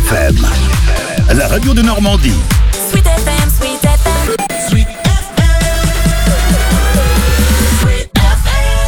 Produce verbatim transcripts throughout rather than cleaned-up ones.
F M, la radio de Normandie. Sweet F M, Sweet F M. Sweet F M. Sweet F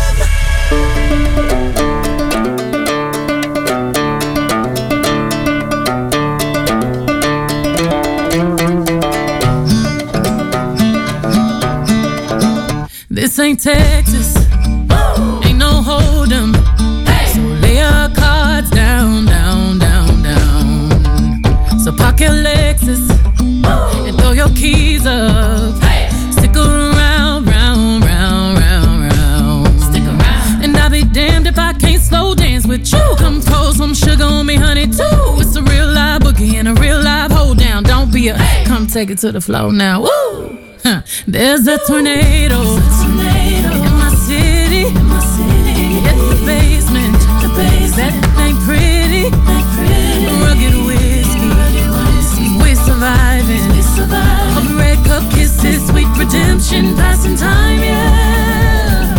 M. This ain't Texas. Ain't no hold'em. So lay your cards down, down, down, down. So park your Lexus and throw your keys up. Stick around, round, round, round, round. Stick around. And I'll be damned if I can't slow dance with you. Come pour some sugar on me, honey, too. It's a real live boogie and a real live hold down. Don't be a come take it to the floor now. Woo! Huh. There's a tornado. There's a tornado in my city. In my city. Hit the basement. The basement. That ain't pretty. Ain't pretty. Rugged whiskey. Rugged whiskey. We're surviving. We're surviving. Of red cup kisses, sweet redemption, passing time, yeah.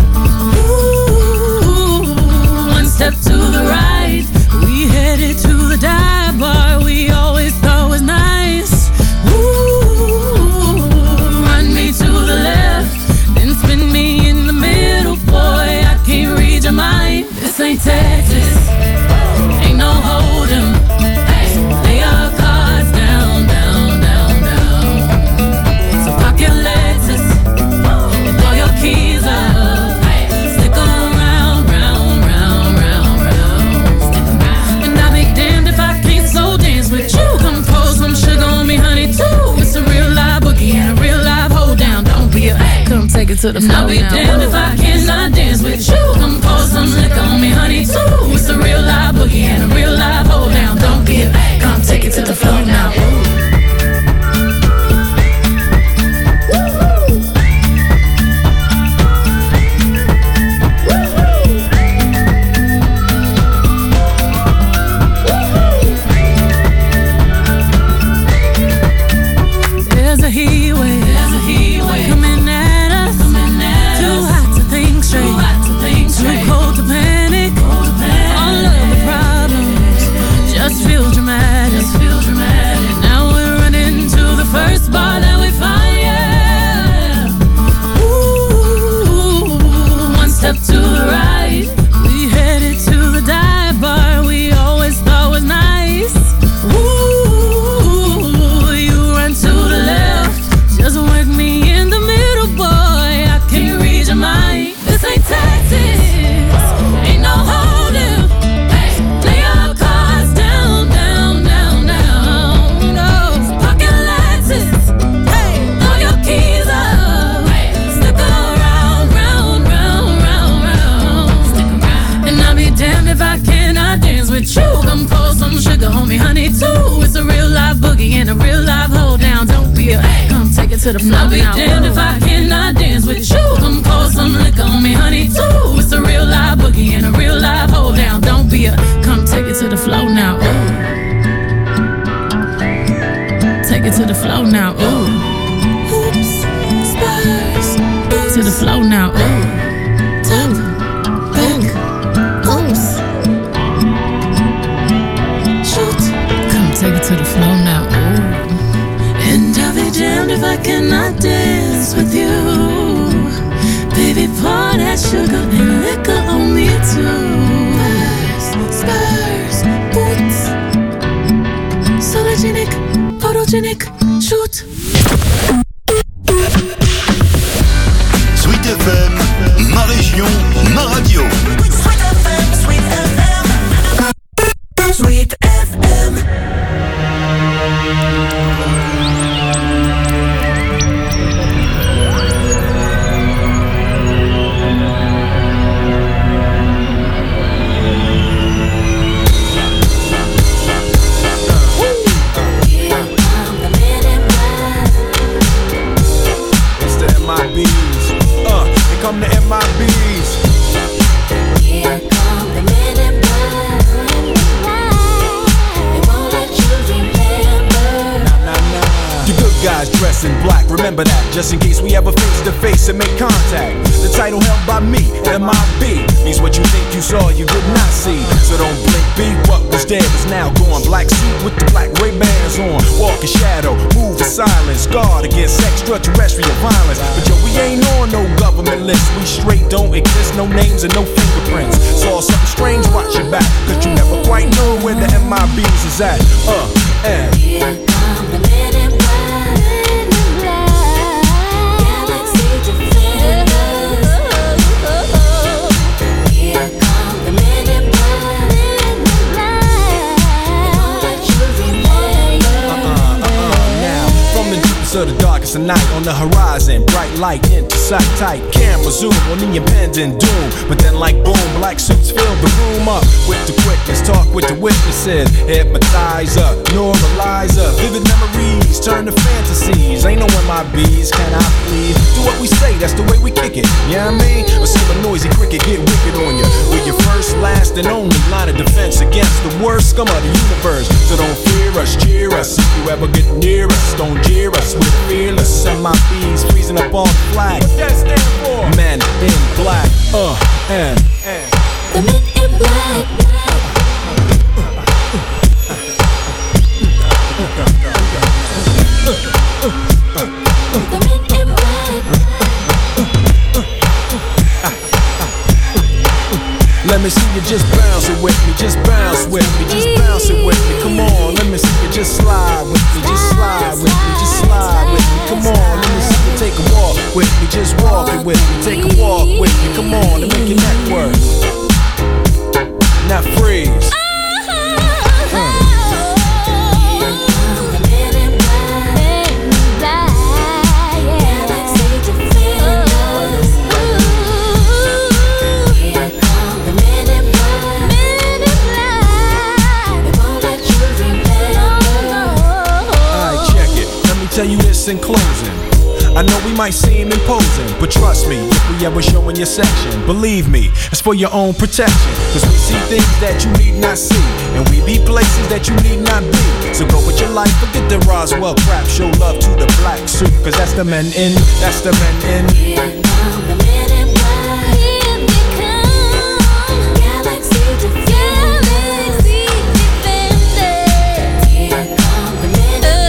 Ooh, one step to the right. We headed to the dive bar we always thought was nice. Ooh, run me to the left, then spin me in the middle, boy. I can't read your mind. This ain't Texas, ain't no hold'em. So lay your cards down, down, down, down. So park your Lexus and throw your keys up. Stick around, round, round, round, round. And I'll be damned if I can't slow dance with you. Come pour some sugar on me, honey, too. It's a real live boogie and a real live hold down. Don't be a come take it to the floor. I'll be damned if I cannot dance with you. Come pour some liquor on me, honey, too. It's a real live boogie and a real live hold down. Don't be a come take it to the floor now. There's a heat wave. There's a heat wave coming at us. Coming at Too us. hot to think straight. Too hot to think straight. Too cold to panic. Cold to panic. All of the problems just feel dramatic. Just feel dramatic. Now we're running to the first bar that we find. Yeah. Ooh, one step to the right. We headed to the dive bar we always thought was nice. Ooh, you run to the left. Just work me in the middle, boy. I can't read your mind. This ain't Texas. Ain't no hold'em. Lay your cards down, down, down, down. No, pocket Lexus. Throw your keys up. Stick around, round, round, round, round. And I'll be damned if I cannot dance with you. Come pour some sugar on me, honey, too. It's a real live boogie and a real live hold down. Don't be a come take it to the floor. I'll be damned if I cannot dance with you. Come pour some liquor on me, honey, too. It's a real live boogie and a real live hold down. Don't be a come take it to the floor now. Ooh. Take it to the floor now. Ooh. Hoops, spurs, boots. To the floor now. Ooh. Top, back, oops. Shoot. Come take it to the floor now. Ooh. And I'll be damned if I cannot dance with you. Baby, pour that sugar and liquor on me too. Spurs, boots. Sologenic, photogenic, shoot. Sweet F M, ma région, ma radio. Sweet F M, Sweet F M. Sweet F M. Here I'm coming guys dressed in black. Remember that, just in case we ever face to face and make contact. The title held by me, M I B, means what you think you saw, you did not see. So don't blink, be what was dead is now gone. Black suit with the black Ray-Bans on. Walk in shadow, move in silence. Guard against extraterrestrial violence. But yo, we ain't on no government list. We straight don't exist, no names and no fingerprints. Saw something strange, watch your back, cause you never quite know where the M I Bs is at. Uh, and Here come the men in black, men in black. Galaxy defenders. Here come the men in black, men in black. And all that you remember. Uh-uh, uh-uh, now, from the deepest of the darkest of night, on the horizon, bright light into sight, tight camera zoom on the impending doom. But then like boom, black suits fill the room up with the quickness, talk with the witnesses, hypnotizer, normalizer, vivid memories turn to fantasies. Ain't no M I Bs, can I please? Do what we say, that's the way we kick it, you know what I mean? Or see a noisy cricket get wicked on you. We're your first, last, and only line of defense against the worst scum of the universe. So don't fear us, cheer us. If you ever get near us, don't jeer us. We're fearless. M I Bs freezing up on the flag. What that stand for? Men in black, uh, and, and. The men in black. The men in black. Let me see you just bounce it with me, just bounce with me, just bounce it with me. Come on, let me see you just slide with me, just slide with me, just slide with me. Come on, let me see you take a walk with me, just walk it with me, take a walk with me. Come on, and make your neck work. Now freeze. Uh. Tell you this in closing, I know we might seem imposing, but trust me, if we ever show in your section, believe me, it's for your own protection. Cause we see things that you need not see, and we be places that you need not be. So go with your life, forget the Roswell crap, show love to the black suit, cause that's the men in, that's the men in. Here come the men in black. Here they come. Galaxy defenders. Galaxy defenders. Here come the men in black.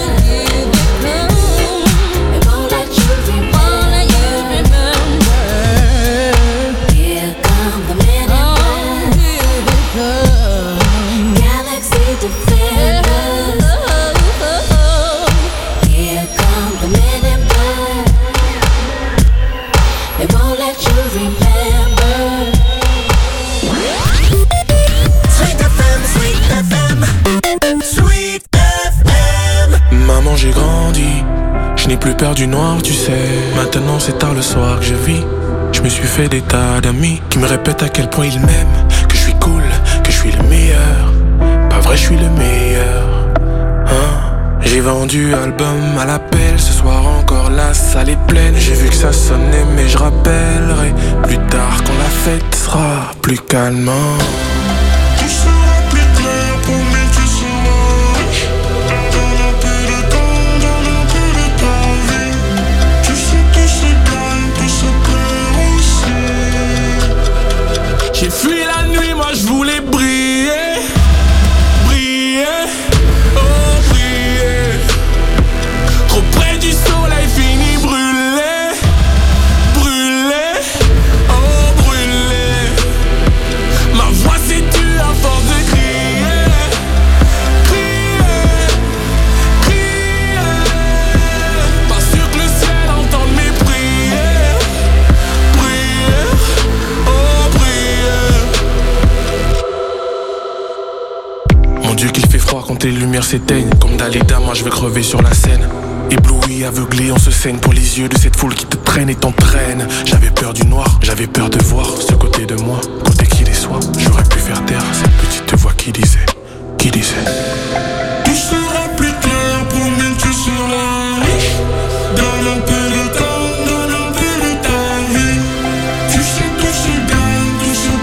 Maman, j'ai grandi, je n'ai plus peur du noir, tu sais. Maintenant c'est tard le soir que je vis. Je me suis fait des tas d'amis qui me répètent à quel point ils m'aiment, que je suis cool, que je suis le meilleur. Pas vrai, je suis le meilleur, hein. J'ai vendu album à l'appel, ce soir encore la salle est pleine. J'ai vu que ça sonnait mais je rappellerai plus tard quand la fête sera plus calme. Tu seras plus clair pour mes tu seras riche. Dans un peu de temps, dans un peu de ta vie. Tu sais tout se gagne, tout se perd aussi. J'ai fui la nuit, moi je voulais briller. Briller, oh briller. Trop près du soleil, fini brûlé. Brûlé, oh brûlé. Ma voix s'est tue à force de crier. Crier, crier. Pas sûr que le ciel entende mes prières. Prières, oh prières. Mon Dieu qu'il fait froid quand les lumières s'éteignent. Comme Dalida, moi je vais crever sur la scène. Ébloui, aveuglé, on se saigne pour les yeux de cette foule qui te traîne et t'entraîne. J'avais peur du noir, j'avais peur de voir ce côté de moi, côté qui déçoit. J'aurais pu faire taire cette petite voix qui disait, qui disait. Tu seras plus clair, promis, tu seras riche. Donne un peu de temps, donne un peu de ta vie. Tu sais tout se gagne, tout se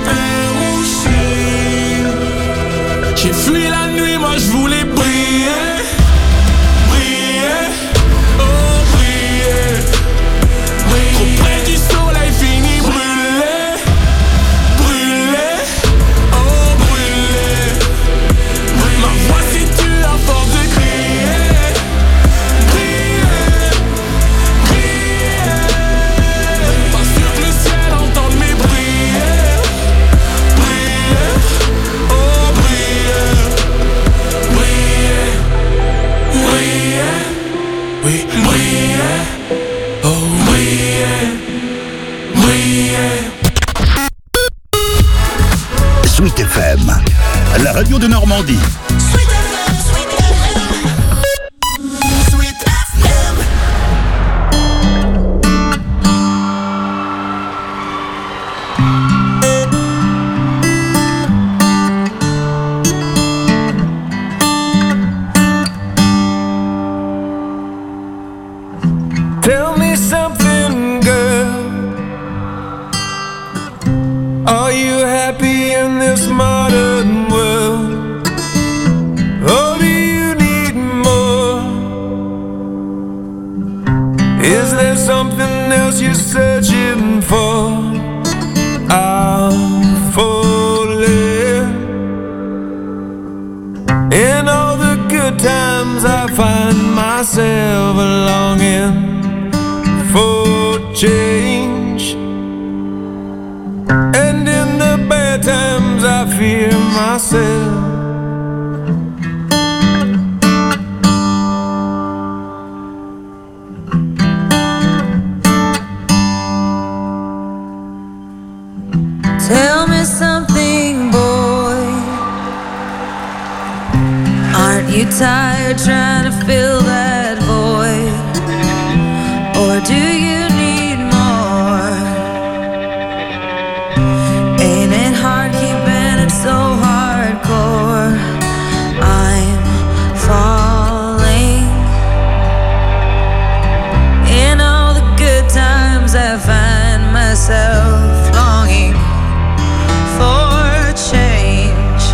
perd aussi. J'ai fui la nuit, moi je voulais briller. Briller, Sweet F M, la radio de Normandie. Sweet F M, Sweet F M. Sweet F M. Tell me something, girl. Are you happy in this modern world? Or do you need more? Is there something else you're searching for? I'm falling. In all the good times I find myself longing for change, and in the bad times I fear myself. Tell me something, boy. Aren't you tired trying to fill that void? Or do you need more? Ain't it hard keeping it so hardcore? I'm falling. In all the good times I find myself longing for change,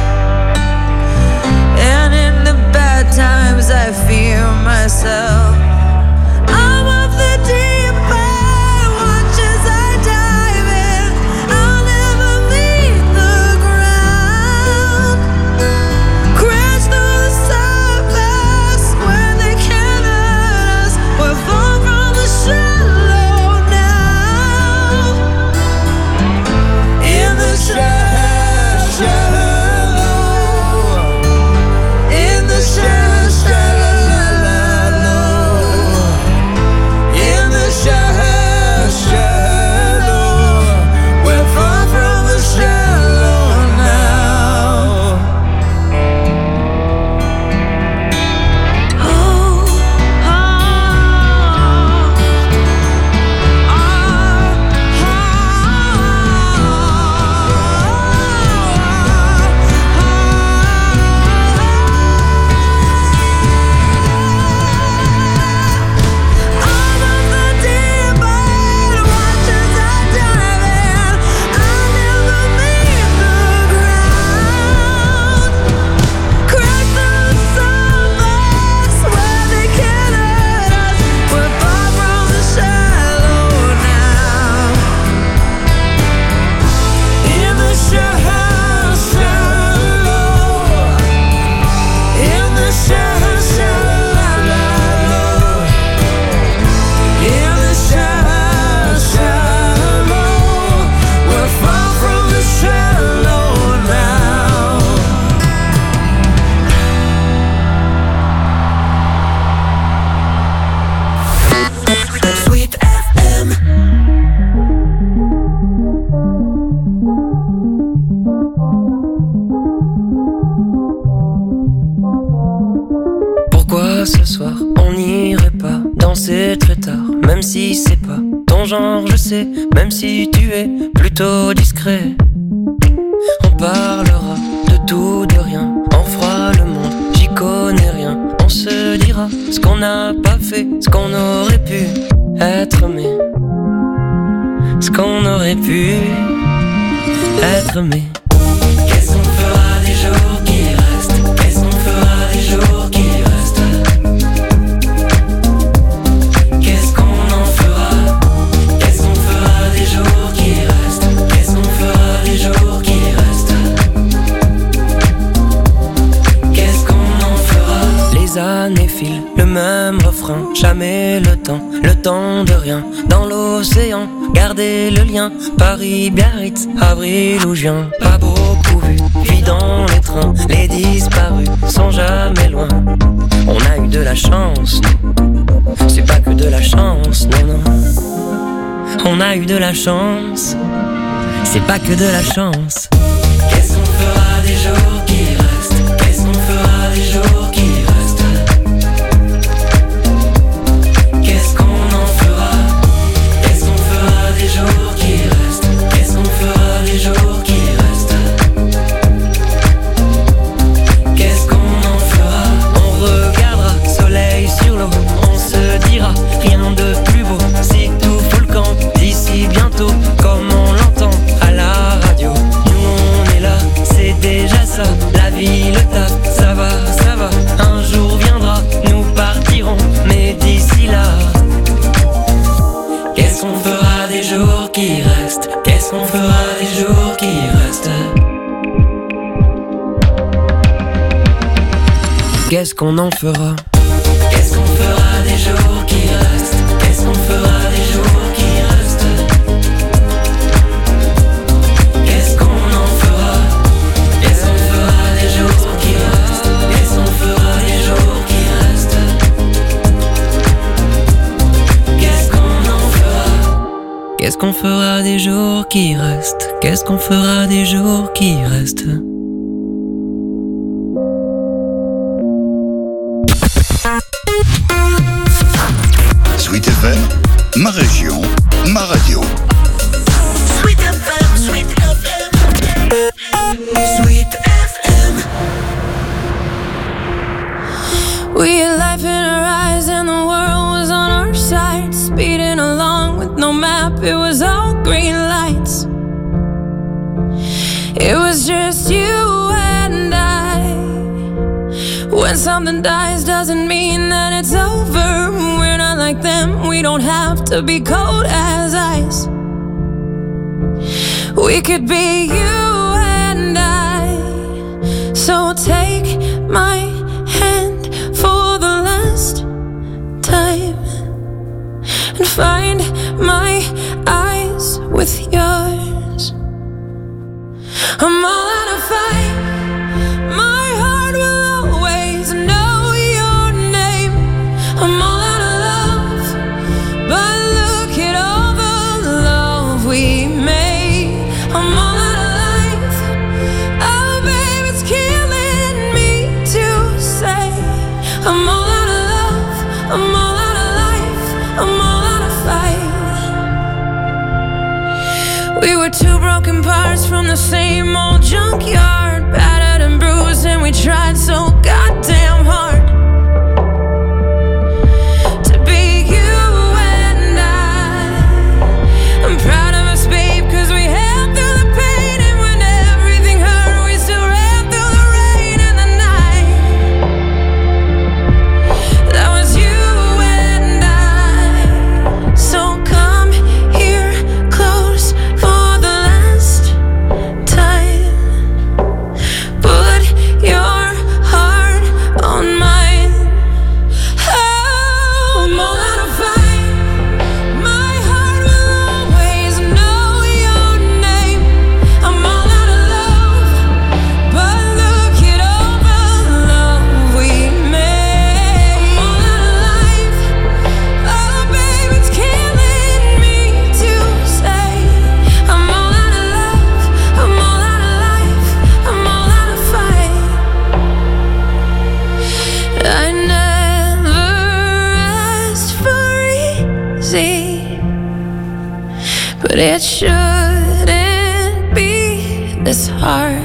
and in the bad times I fear myself. I'm of the deep end, watch as I dive in. I'll never meet the ground. Crash through the surface where they can't hurt us. We're far from the shallow now. In the shallow, shallow, in the shallow, shallow. In the shallow, shallow, we're far from the shallow now. Oh, oh, I'm of the deep end, watch as I dive in. I'll never meet the ground. Crack through the surface where they can't hurt us. We're far from the shallow now. In the shallow, shallow, in the shallow, shallow, in the shallow, shallow, we're far from the shallow now. Sweet F M. Pourquoi ce soir on n'irait pas danser très tard? Même si c'est pas ton genre, je sais. Même si tu es plutôt discret. On parlera de tout, de rien. On fera le monde, j'y connais rien. On se dira ce qu'on n'a pas fait, ce qu'on aurait pu être, mais ce qu'on aurait pu être, mais qu'est-ce qu'on fera des jours qui restent? Qu'est-ce qu'on fera des jours qui restent? Qu'est-ce qu'on en fera? Qu'est-ce qu'on fera des jours qui restent? Qu'est-ce qu'on fera des jours qui restent? Qu'est-ce qu'on en fera? Les années filent, le même refrain. Jamais le temps, le temps de rien. Dans l'océan, garder le lien. Paris, Biarritz, avril ou juin. Pas beaucoup vu, vie dans les trains. Les disparus sont jamais loin. On a eu de la chance, nous. C'est pas que de la chance, non, non. On a eu de la chance. C'est pas que de la chance. Qu'est-ce ça, la vie, le taf, ça va, ça va. Un jour viendra, nous partirons, mais d'ici là, qu'est-ce qu'on fera des jours qui restent? Qu'est-ce qu'on fera des jours qui restent? Qu'est-ce qu'on en fera? Qu'est-ce qu'on fera des jours qui restent? Qu'est-ce qu'on fera des jours qui restent? Qu'est-ce qu'on en fera? Qu'est-ce qu'on fera des jours qui restent? Qu'est-ce qu'on fera des jours qui restent? Qu'est-ce qu'on en fera? Qu'est-ce qu'on fera des jours qui restent? Qu'est-ce qu'on fera des jours qui restent? Sweet F M, ma région, ma radio. Sweet F M, Sweet F M, Sweet F M. We had life in our eyes and the world was on our side. Speeding along with no map, it was all green lights. It was just you and I. When something dies doesn't mean that it's over. We're not like them, we don't have to be cold as ice. We could be you and I. So take my hand for the last time and find my eyes with yours. I'm all out of fight. My heart will always know your name. I'm all out of love, but look at all the love we made. I'm all out of life. Oh, babe, it's killing me to say. I'm all out of love. I'm all out of life. I'm all out of fight. We were two broken parts from the same old junkyard, battered and bruised, and we tried so goddamn hard to be you and I. I'm proud of us, babe, cause we held through the pain, and when everything hurt, we still ran through the rain and the night. That was you and I. So come here close for the last time. Put your heart on mine. Oh, I'm all out of fight. My heart will always know your name. I'm all out of love, but look at all the love we made. I'm all out of life. Oh, babe, it's killing me to say. I'm all out of love. I'm all out of life. I'm all out of fight. I never asked for easy, but it shouldn't be this hard.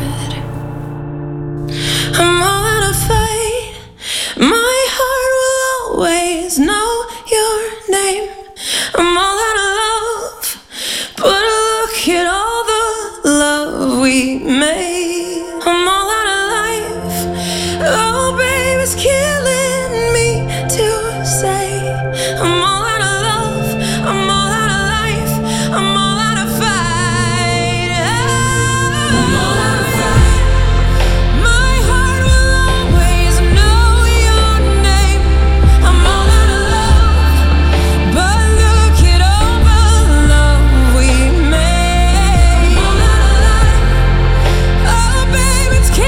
I'm all out of fight. My heart will always know your name. I'm all out of love, but look at all the love we made. I'm all out of life. Oh, babe, it's killing me to say. I'm all out of love. I'm all out of life. I'm all out of fight. I'm all out of fight. My heart will always know your name. I'm all out of love, but look at all the love we made. I'm all out of life. Oh, babe, it's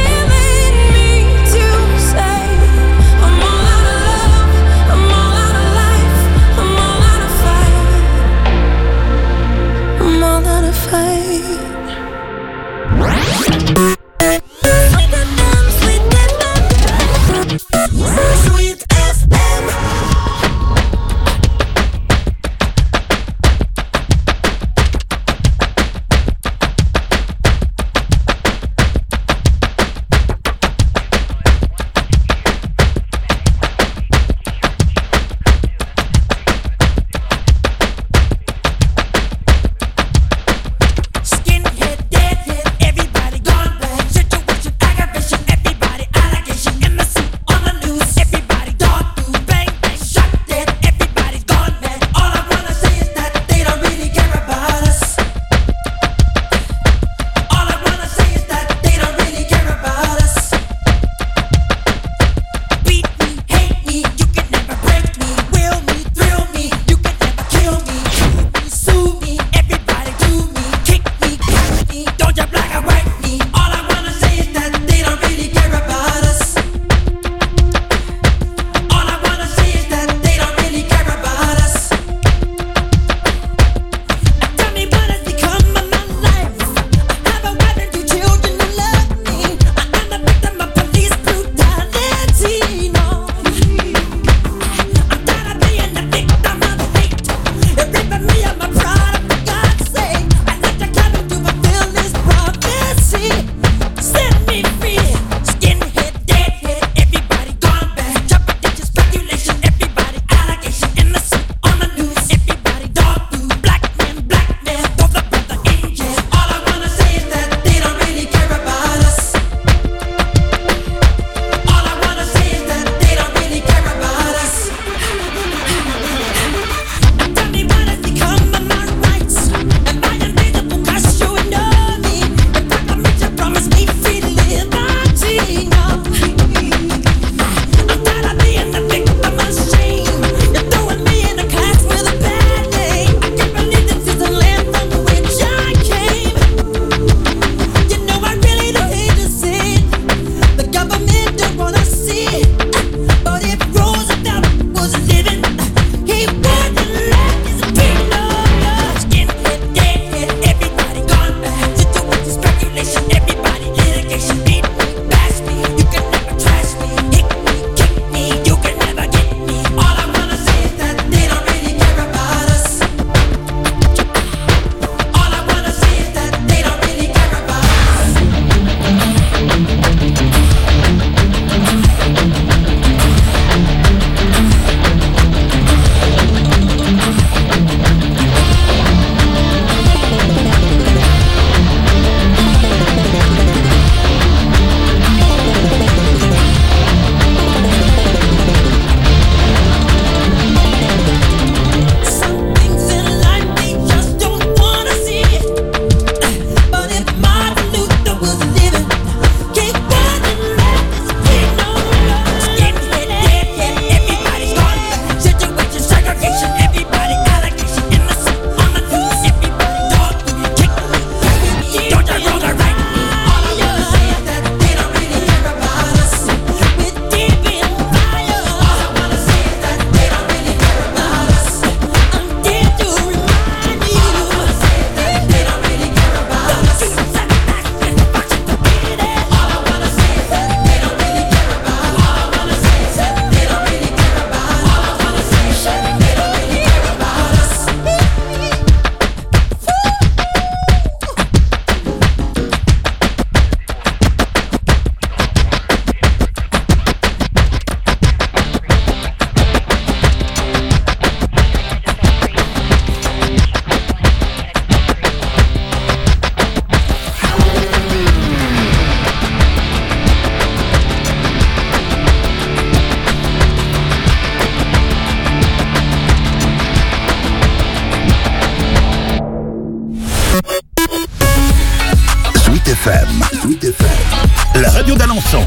son.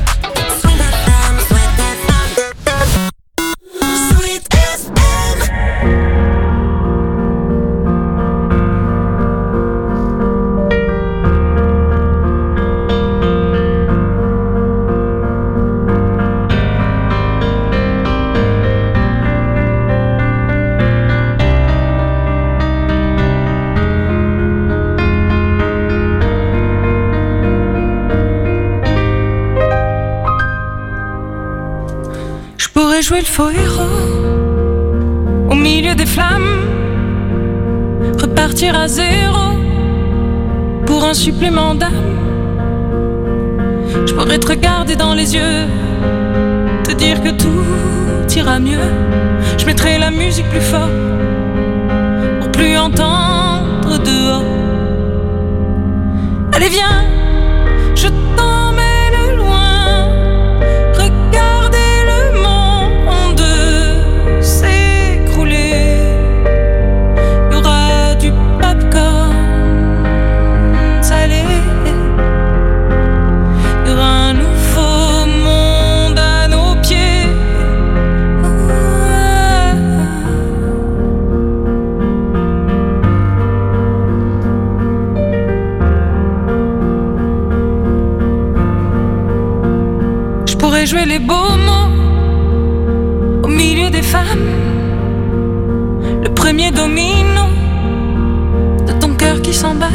Jouer le faux héros au milieu des flammes, repartir à zéro pour un supplément d'âme. Je pourrais te regarder dans les yeux, te dire que tout ira mieux. Je mettrai la musique plus fort pour plus entendre dehors. Allez viens, je t'emmène loin, regarder jouer les beaux mots au milieu des femmes, le premier domino de ton cœur qui s'emballe.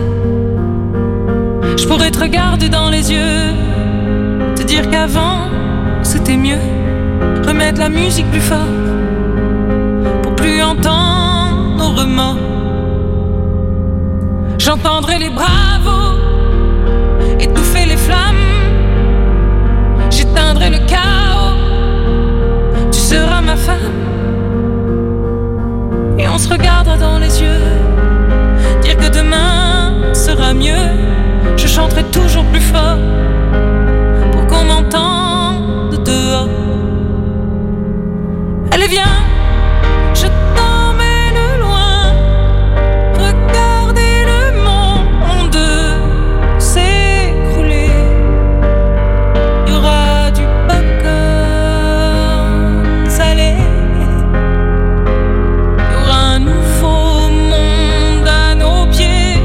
Je pourrais te regarder dans les yeux, te dire qu'avant c'était mieux, remettre la musique plus fort pour plus entendre nos remords. J'entendrai les bravos étouffer les flammes, j'éteindrai le chaos, tu seras ma femme. Et on se regardera dans les yeux, dire que demain sera mieux. Je chanterai toujours plus fort pour qu'on m'entende dehors. Allez viens, je t'emmène loin, regarder le monde s'écrouler. Il y aura du popcorn salé, il y aura un nouveau monde à nos pieds.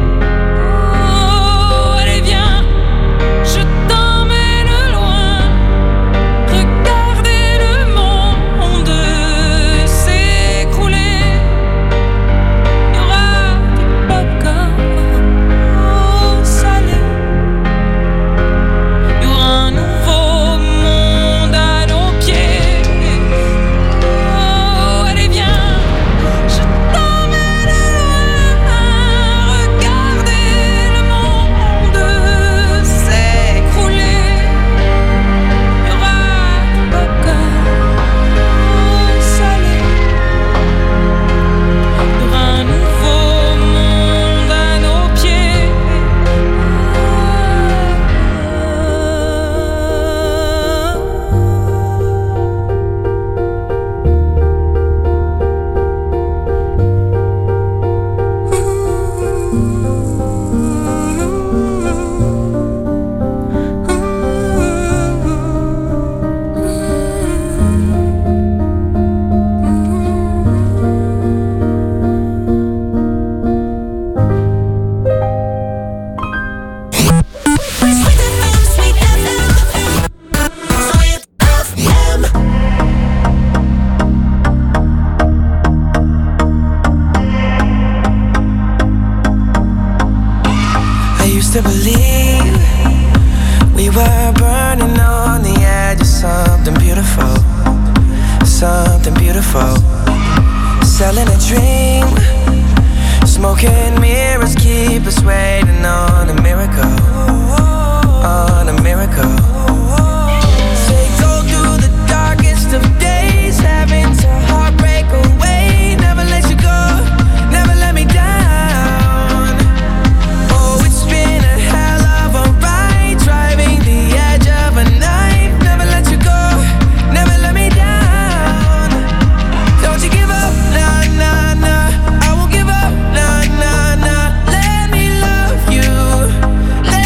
Oh, allez viens, je t'emmène loin, regarder le monde s'écrouler. Il y aura du popcorn salé, il y aura un nouveau monde à nos pieds. Oh, allez viens, je t'emmène loin, regarder le monde s'écrouler. Il y aura du popcorn salé, il y aura un nouveau monde à nos pieds. I used to believe we were burning on the edge of something beautiful, something beautiful. Selling a dream, smoking mirrors keep us waiting on a miracle, on a miracle. Say go through the darkest of days, having to heartbreak away. Never let you go, never let me down. Oh, it's been a hell of a ride, driving the edge of a knife. Never let you go, never let me down. Don't you give up, nah, nah, nah. I won't give up, nah, nah, nah. Let me love you, let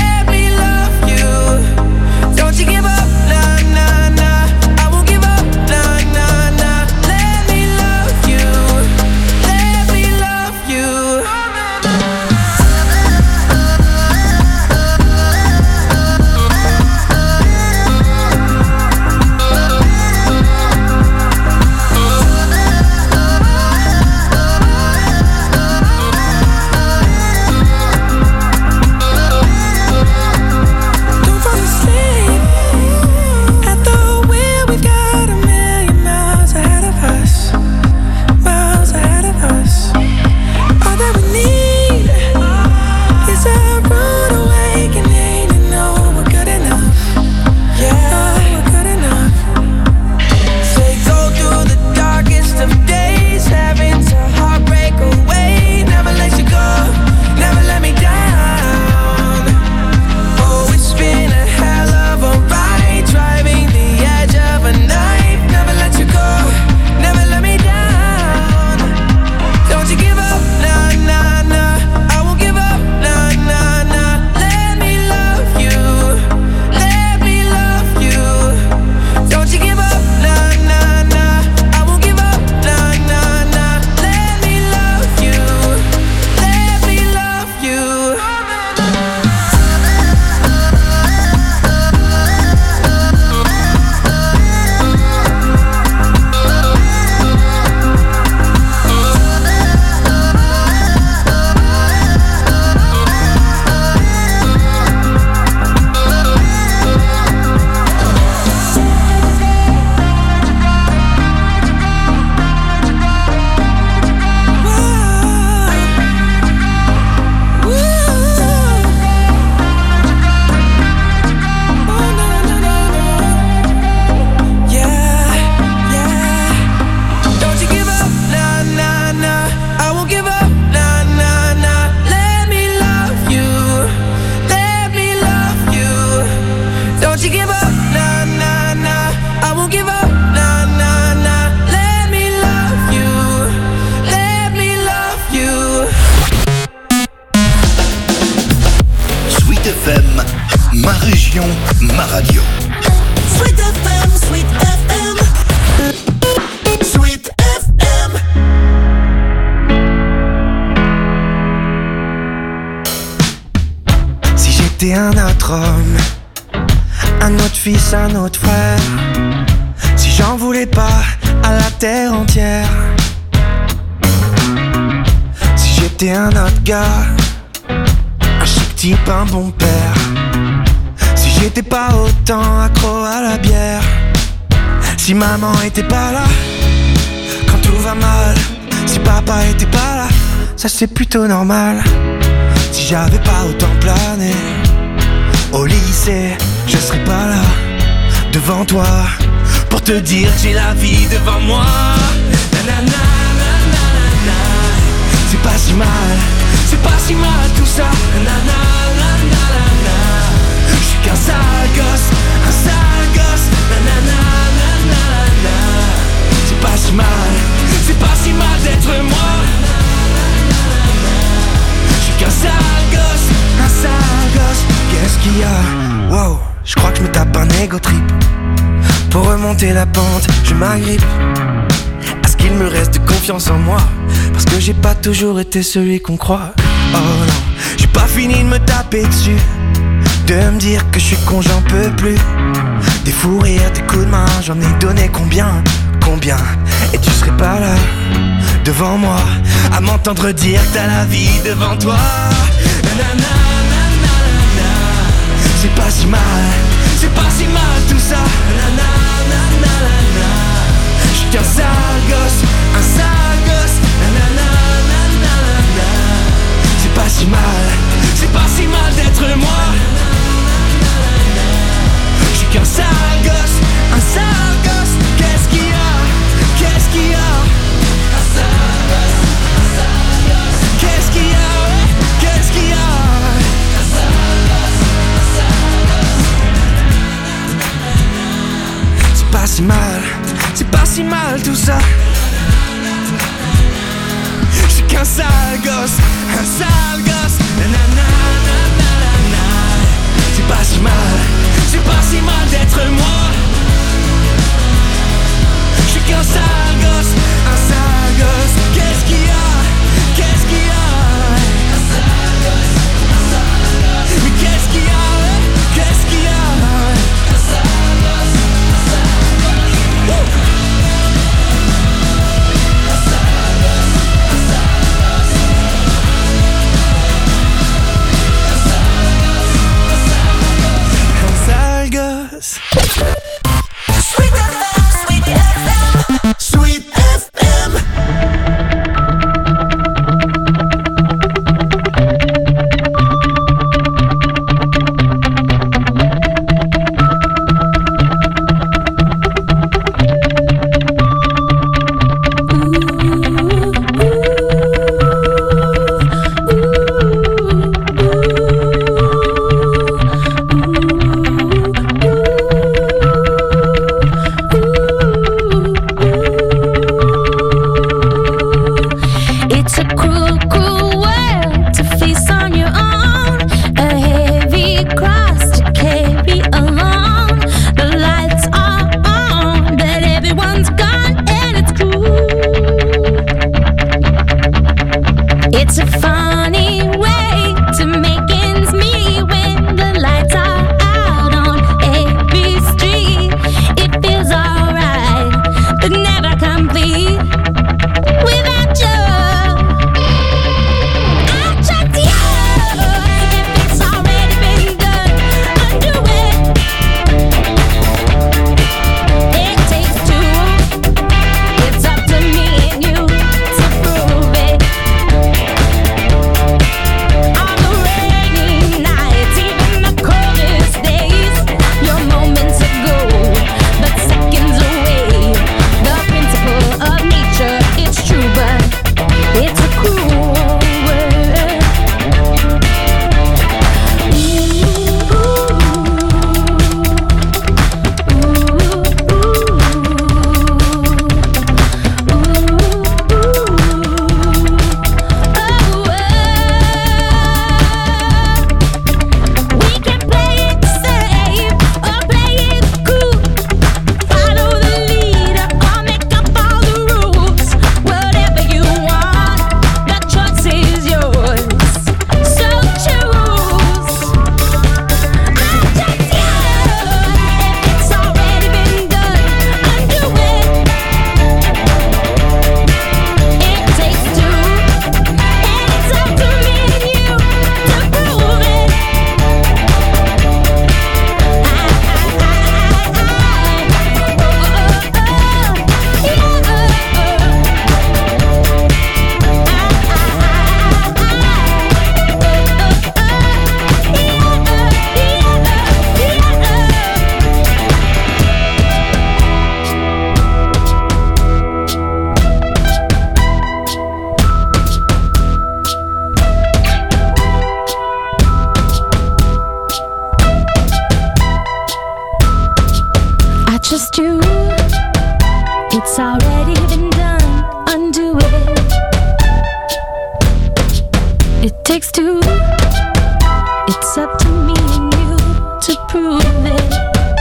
région, ma radio. Sweet F M, Sweet F M, Sweet F M. Si j'étais un autre homme, un autre fils, un autre frère, si j'en voulais pas à la terre entière, si j'étais un autre gars, un chic type, un bon père, si j'étais pas autant accro à la bière, si maman était pas là quand tout va mal, si papa était pas là, ça c'est plutôt normal. Si j'avais pas autant plané au lycée, je serais pas là devant toi pour te dire que j'ai la vie devant moi. Nanana, nanana, c'est pas si mal, c'est pas si mal tout ça. Nanana, nanana, je suis qu'un sale gosse, un sale gosse. Nanana, nanana, c'est pas si mal, c'est pas si mal d'être moi. Qu'un sale gosse, un sale gosse. Qu'est-ce qu'il y a? Wow, je crois que je me tape un ego trip. Pour remonter la pente, je m'agrippe à ce qu'il me reste de confiance en moi, parce que j'ai pas toujours été celui qu'on croit. Oh non, j'ai pas fini de me taper dessus, de me dire que je suis con, j'en peux plus. Des fous rires, des coups de main, j'en ai donné combien, combien. Et tu serais pas là devant moi à m'entendre dire que t'as la vie devant toi. Nanana, nanana, c'est pas si mal, c'est pas si mal tout ça. Nanana, nanana, je suis qu'un sale gosse, un sale gosse. Nanana, nanana, c'est pas si mal, c'est pas si mal d'être moi. Je suis qu'un sale gosse, un sale gosse. Qu'est-ce qu'il y a? Qu'est-ce qu'il y a? Qu'est-ce qu'il y a? Qu'est-ce qu'il y a? C'est pas si mal, c'est pas si mal tout ça. Je suis qu'un sale gosse, un sale gosse. Nanana, nanana, c'est pas si mal, c'est pas si mal d'être moi. Je suis qu'un sale gosse, un sale gosse. Qu'est-ce qu'il y a? Qu'est-ce qu'il y a? Un sale gosse, un sale gosse. Mais qu'est-ce qu'il y a? Qu'est-ce qu'il y a? Un sale gosse, un sale gosse. Un sale gosse, un sale gosse. Un sale gosse, un sale gosse. just you. It's already been done, undo it. It takes two. It's up to me and you to prove it.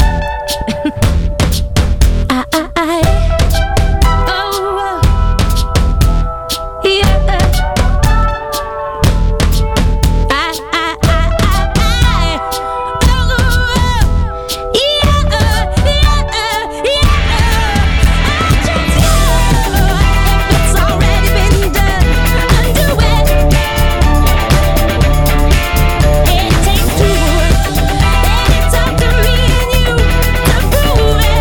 I, I, I, oh, oh, yeah. I, I, I, I, I, oh, oh, yeah, yeah, yeah. I just know it's already been done. Undo it. It takes two, and it's up to me and you to prove it.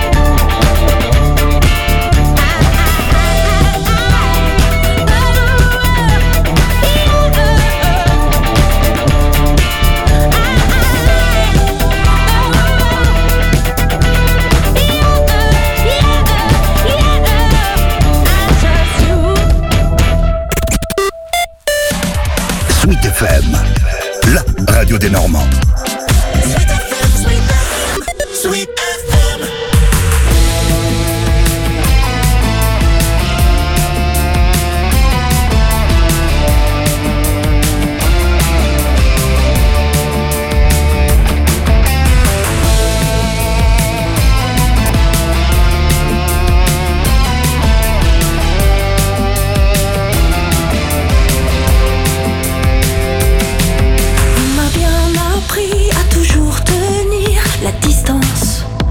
Sweet F M, la radio des Normands. Sweet F M, Sweet F M, Sweet F M. On m'a bien appris à toujours tenir la distance.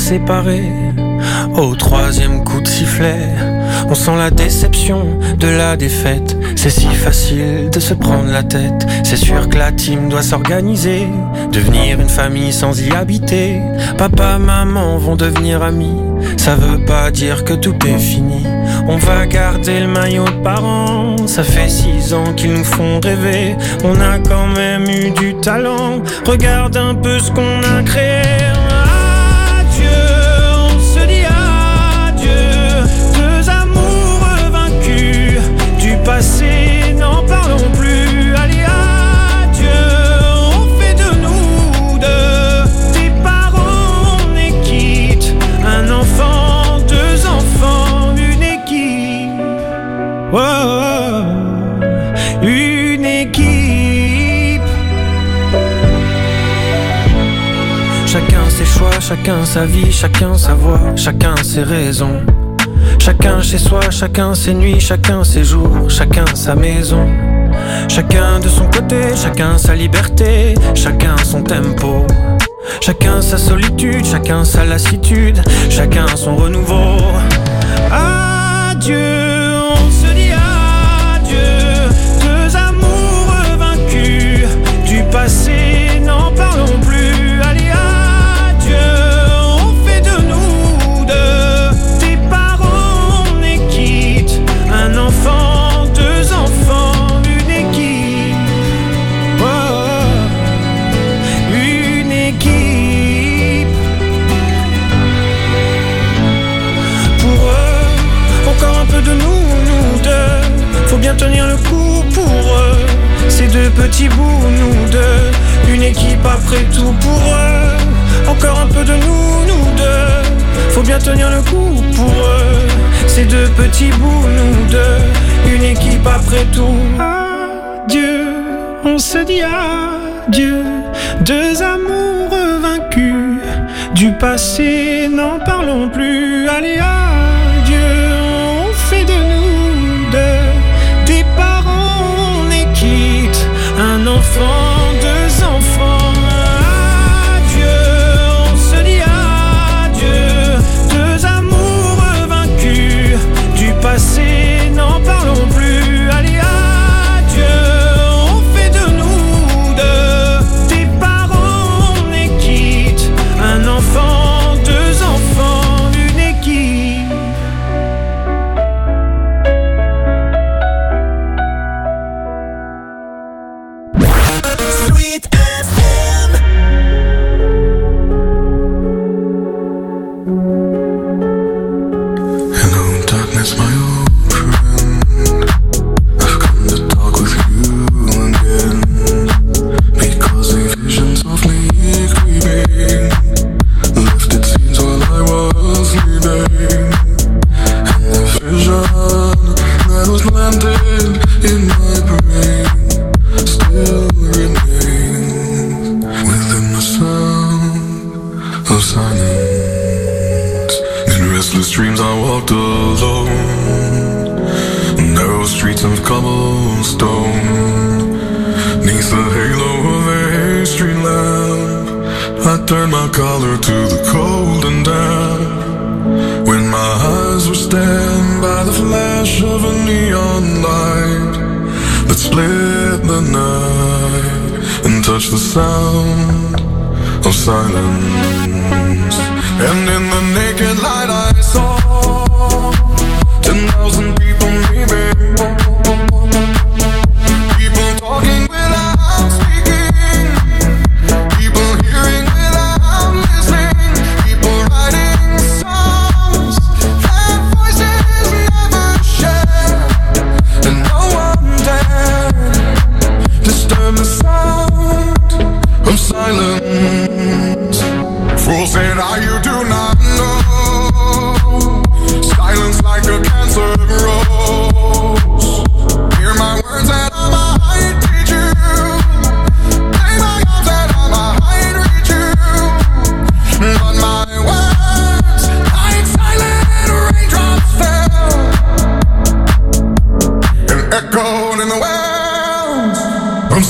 séparés. Au troisième coup de sifflet, on sent la déception de la défaite. C'est si facile de se prendre la tête. C'est sûr que la team doit s'organiser, devenir une famille sans y habiter. Papa, maman vont devenir amis. Ça veut pas dire que tout est fini. On va garder le maillot de parents. Ça fait six ans qu'ils nous font rêver. On a quand même eu du talent. Regarde un peu ce qu'on a créé. Adieu, on se dit adieu. Deux amoureux vaincus du passé, n'en parlons plus. Allez, adieu, on fait de nous deux des parents, on est quitte. Un enfant, deux enfants, une équipe. Oh, une équipe. Chacun ses choix, chacun sa vie, chacun sa voix, chacun ses raisons. Chacun chez soi, chacun ses nuits, chacun ses jours, chacun sa maison. Chacun de son côté, chacun sa liberté, chacun son tempo. Chacun sa solitude, chacun sa lassitude, chacun son renouveau. Adieu, on se dit adieu. Deux amoureux vaincus du passé, n'en parlons plus. Allez, adieu, on fait de nous deux des parents, on est quitte. Un enfant, deux enfants, une équipe. Oh, une équipe. Pour eux, encore un peu de nous, nous deux. Faut bien tenir le coup pour eux. Ces deux petits bouts, nous deux. Une équipe après tout pour eux. Encore un peu de nous, nous deux. Faut bien tenir le coup pour eux. Ces deux petits bouts, nous deux. Une équipe après tout. Adieu, on se dit adieu. Deux amoureux vaincus du passé, n'en parlons plus. Allez, adieu, on fait de nous deux des parents, on est quitte. Un enfant, deux enfants. Adieu, on se dit adieu. Deux amoureux vaincus du passé, n'en parlons plus. Allez, adieu, on fait de nous deux des parents, on est quitte. Un enfant, deux enfants, une équipe. Sweet F M. Hello, darkness, my old friend. I've come to talk with you again. Because a vision softly creeping left its scenes while I was sleeping. And the vision that was landed in my brain still remains within the sound of silence. In restless dreams I walked alone, narrow streets of cobblestone. Neath the halo of a street lamp, I turned my collar to the cold and damp. When my eyes were stabbed by the flash of a neon light that split the night and touched the sound of silence. And in the naked light I saw ten thousand people maybe. People talking without speaking. People hearing without listening. People writing songs that voices never share. And no one dared disturb the sound of silence. Fools said, "Ah, you do not know. Silence like a cancer grows. Hear my words that I might teach you. Play my arms that I might reach you. But my words, like silent raindrops, fell and echoed in the wells of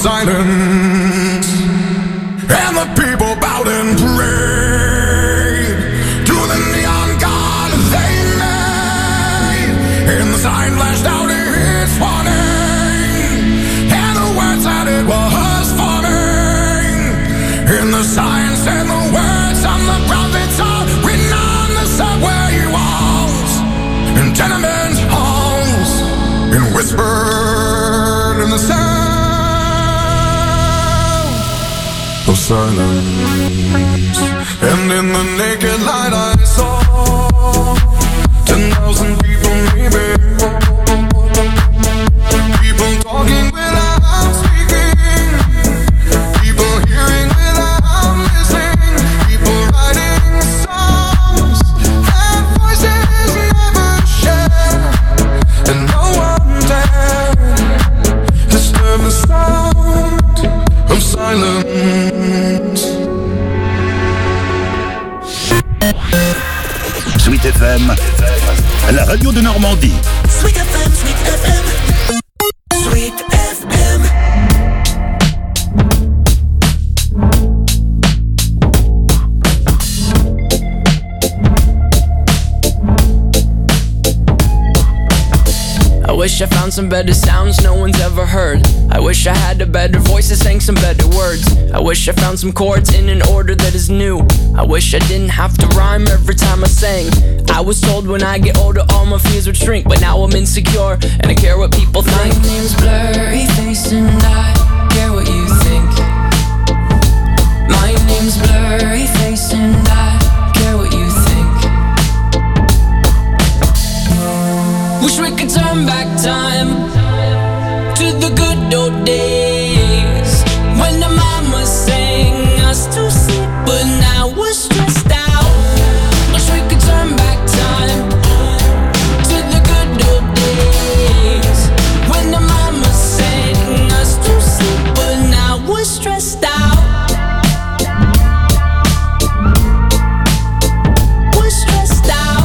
silence. And the people bowed and prayed to of silence. And in the naked light I saw ten thousand people maybe, people talking without speaking, people hearing without listening, people writing songs that voices never share, and no one dared disturb the sound of silence. Sweet F M, la radio de Normandie. Sweet F M, Sweet F M, Sweet F M. I wish I found some better sounds no one's ever heard. I wish I had a better voice that sang some better words. I wish I found some chords in an order that is new. I wish I didn't have to rhyme every time I sang. I was told when I get older all my fears would shrink, but now I'm insecure and I care what people think. My name's Blurry Face and I care what you think. My name's Blurry Face and I care what you think. Wish we could turn back time to the good old days when the mama sang us to sleep, but now we're stressed out. Wish we could turn back time to the good old days when the mama sang us to sleep, but now we're stressed out. We're stressed out.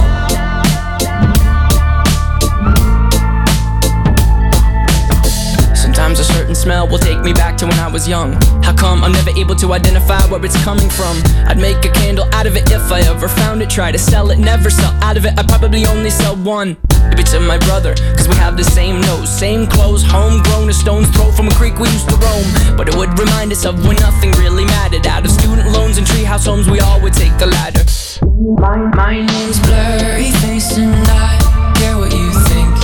Sometimes a certain smell will take me back to when I was young. How come I'm never able to identify where it's coming from? I'd make a candle out of it if I ever found it. Try to sell it, never sell out of it. I'd probably only sell one. Maybe to my brother, cause we have the same nose, same clothes, homegrown, a stone's throw from a creek we used to roam. But it would remind us of when nothing really mattered. Out of student loans and treehouse homes, we all would take the ladder. My, my name's Blurry Face and I care what you think.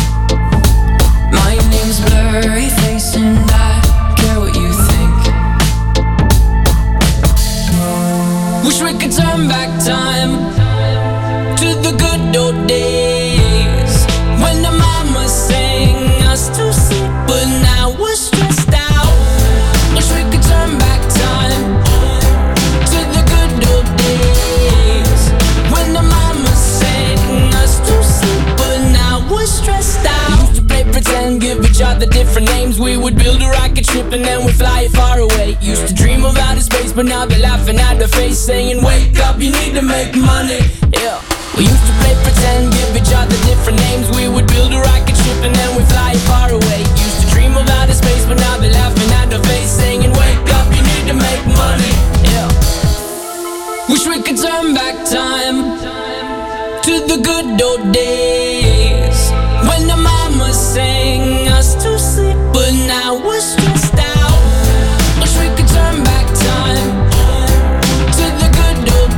My name's Blurry Face and I care what you think. Wish we could turn back time to the good old days when the mama sang us to sleep, but now we're stressed out. Wish we could turn back time to the good old days when the mama sang us to sleep, but now we're stressed out. Used to play pretend, give each other different names. We would build a rocket ship and then we'd fly it far away. Used to dream of outer space, but now they're laughing at the face, saying wake up, you need to make money. Yeah. We used to play pretend, give each other different names. We would build a rocket ship and then we'd fly it far away. Used to dream of outer space, but now they're laughing at the face, saying wake up, you need to make money. Yeah. Wish we could turn back time to the good old days when the mama sang us to sleep, but now we're stressed out. Wish we could turn back time to the good old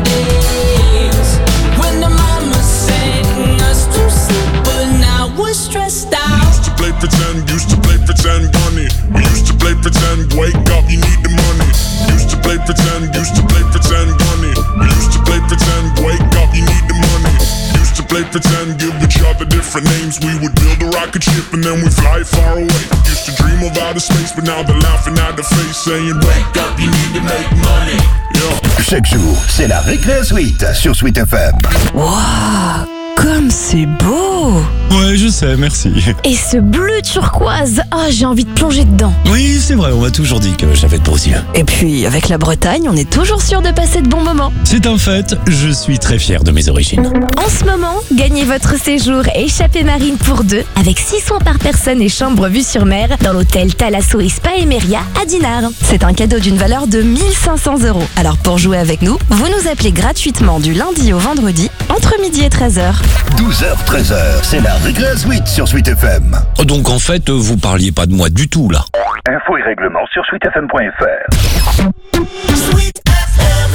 days when the mama sang us to sleep, but now we're stressed out. Used to play pretend, used to play pretend, bunny. We used to play pretend, wake up, you need the money. Used to play pretend, used to play pretend, bunny. We used to play pretend, wake up, you need the money. Used to play pretend, give each other different names. We would build a rocket ship and then we fly far away. Used to dream of outer space, but now they're laughing at the face, saying wake up, you need to make money. Yeah. Chaque jour, c'est la Récré Suite sur Sweet F M. Waouh, comme c'est beau! Ouais, je sais, merci. Et ce bleu turquoise, ah, j'ai envie de plonger dedans. Oui, c'est vrai, on m'a toujours dit que j'avais de beaux yeux. Et puis, avec la Bretagne, on est toujours sûr de passer de bons moments. C'est un fait, je suis très fier de mes origines. En ce moment, gagnez votre séjour échappée marine pour deux, avec six soins par personne et chambre vue sur mer, dans l'hôtel Thalasso Spa et Meria à Dinard. C'est un cadeau d'une valeur de mille cinq cents euros. Alors pour jouer avec nous, vous nous appelez gratuitement du lundi au vendredi, entre midi et treize heures. douze heures, treize heures, c'est la Récré Suite sur Sweet F M. Donc en fait, vous parliez pas de moi du tout, là. Infos et règlements sur sweet f m point f r. Sweet F M.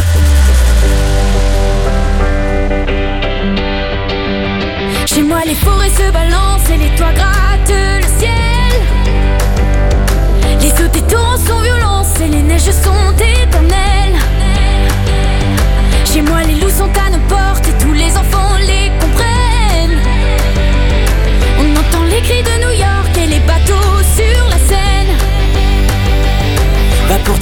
Chez moi les forêts se balancent et les toits grattent le ciel. Les eaux des torrents sont violents et les neiges sont éternelles.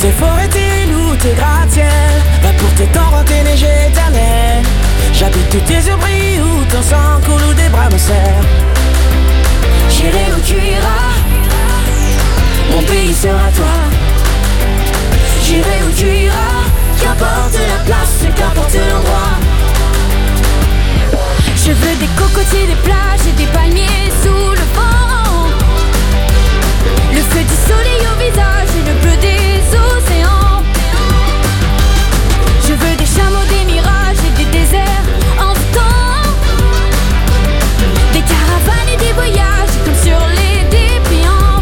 tes forêts, tes loups, tes gratte-ciel. Va pour tes torrents, tes neiges éternelles. J'habite tous tes abris où ton sang coule, où des bras me serrent. J'irai où tu iras, mon pays sera toi. J'irai où tu iras, qu'importe la place, qu'importe l'endroit. Je veux des cocotiers, des plages et des palmiers sous le vent. Le feu du soleil au visage et le bleu des océans. Je veux des chameaux, des mirages et des déserts en temps. Des caravanes et des voyages comme sur les dépliants.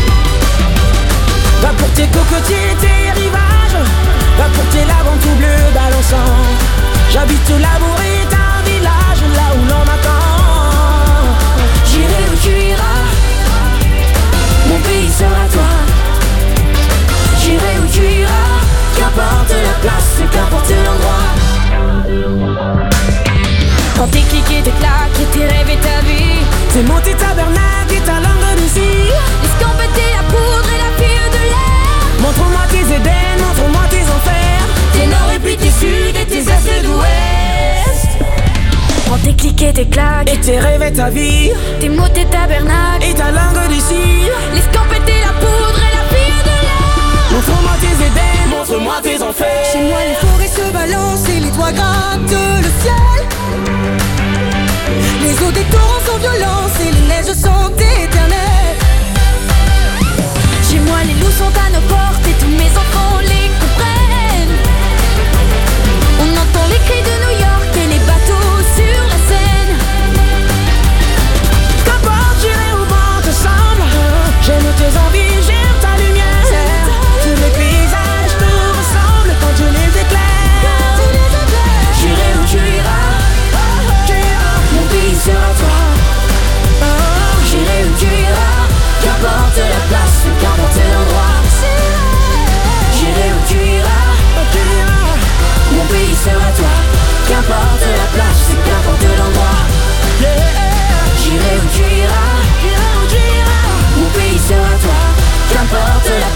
Va pour tes cocotiers et tes rivages. Va pour tes laves tout bleu balançant. J'habite au labour et un village là où l'on m'attend. J'irai où tu iras, mon pays sera toi. J'irai où tu iras, qu'importe la place, qu'importe l'endroit. Quand tes clics et tes claques et tes rêves et ta vie, tes mots, tes tabernacles et ta langue de cire. l'escampette et la poudre et la fille de l'air. Montre-moi tes Éden, montre-moi tes enfers. Tes nord et puis tes sud et tes est d'ouest. Prends tes clics et tes claques et tes rêves et ta vie, tes mots, tes tabernacles et ta langue de cire. l'escampette et la poudre et la fille de l'air. Montre-moi tes Éden, montre-moi tes enfers. Chez moi les forêts se balancent et les toits grattent le ciel. Les eaux des torrents sont violentes et les neiges sont